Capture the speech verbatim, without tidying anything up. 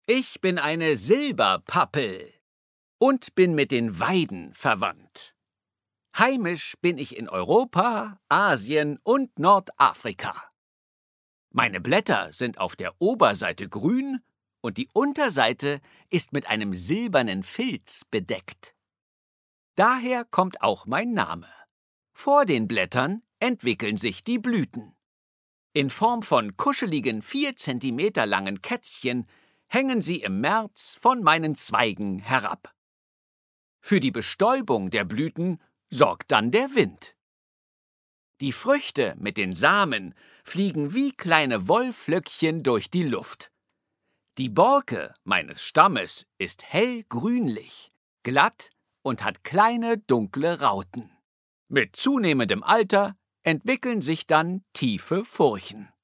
Ich bin eine Silberpappel und bin mit den Weiden verwandt. Heimisch bin ich in Europa, Asien und Nordafrika. Meine Blätter sind auf der Oberseite grün und die Unterseite ist mit einem silbernen Filz bedeckt. Daher kommt auch mein Name. Vor den Blättern entwickeln sich die Blüten. In Form von kuscheligen, vier Zentimeter langen Kätzchen hängen sie im März von meinen Zweigen herab. Für die Bestäubung der Blüten sorgt dann der Wind. Die Früchte mit den Samen fliegen wie kleine Wollflöckchen durch die Luft. Die Borke meines Stammes ist hellgrünlich, glatt und hat kleine dunkle Rauten. Mit zunehmendem Alter entwickeln sich dann tiefe Furchen.